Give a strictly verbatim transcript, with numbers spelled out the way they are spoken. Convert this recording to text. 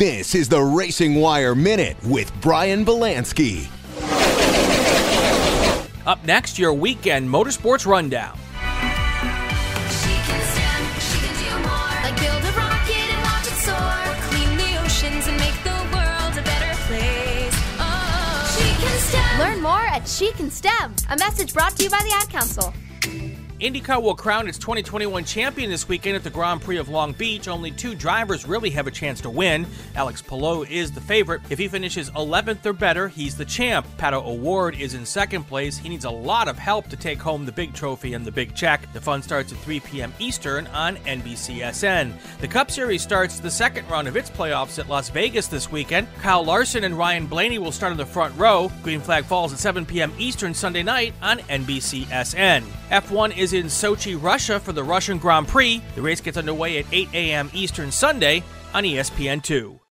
This is the Racing Wire Minute with Brian Belansky. Up next, your weekend motorsports rundown. She can stand, she can do more. Like build a rocket and watch it soar. Clean the oceans and make the world a better place. Oh, she can stand. Learn more at She Can STEM, a message brought to you by the Ad Council. IndyCar will crown its twenty twenty-one champion this weekend at the Grand Prix of Long Beach. Only two drivers really have a chance to win. Alex Palou is the favorite. If he finishes eleventh or better, he's the champ. Pato O'Ward is in second place. He needs a lot of help to take home the big trophy and the big check. The fun starts at three p.m. Eastern on N B C S N. The Cup Series starts the second round of its playoffs at Las Vegas this weekend. Kyle Larson and Ryan Blaney will start in the front row. Green flag falls at seven p.m. Eastern Sunday night on N B C S N. F one is in Sochi, Russia for the Russian Grand Prix. The race gets underway at eight a.m. Eastern Sunday on E S P N two.